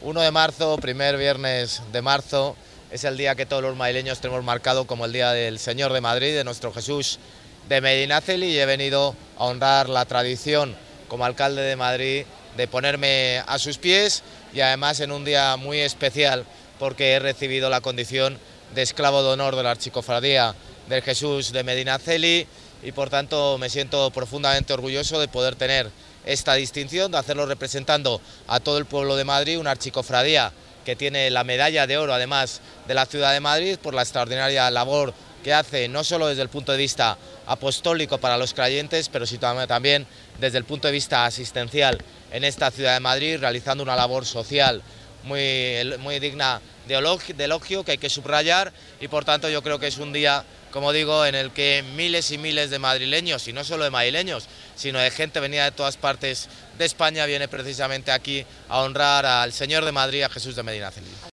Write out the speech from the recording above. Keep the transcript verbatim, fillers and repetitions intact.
uno de marzo, primer viernes de marzo, es el día que todos los madrileños tenemos marcado como el Día del Señor de Madrid, de nuestro Jesús de Medinaceli, y he venido a honrar la tradición como alcalde de Madrid de ponerme a sus pies, y además en un día muy especial porque he recibido la condición de esclavo de honor de la Archicofradía del Jesús de Medinaceli, y por tanto me siento profundamente orgulloso de poder tener esta distinción, de hacerlo representando a todo el pueblo de Madrid, una archicofradía que tiene la medalla de oro además de la ciudad de Madrid por la extraordinaria labor que hace, no solo desde el punto de vista apostólico para los creyentes, pero sí también desde el punto de vista asistencial en esta ciudad de Madrid, realizando una labor social muy, muy digna de elogio, de elogio, que hay que subrayar, y por tanto yo creo que es un día, como digo, en el que miles y miles de madrileños, y no solo de madrileños, sino de gente venida de todas partes de España, viene precisamente aquí a honrar al Señor de Madrid, a Jesús de Medinaceli.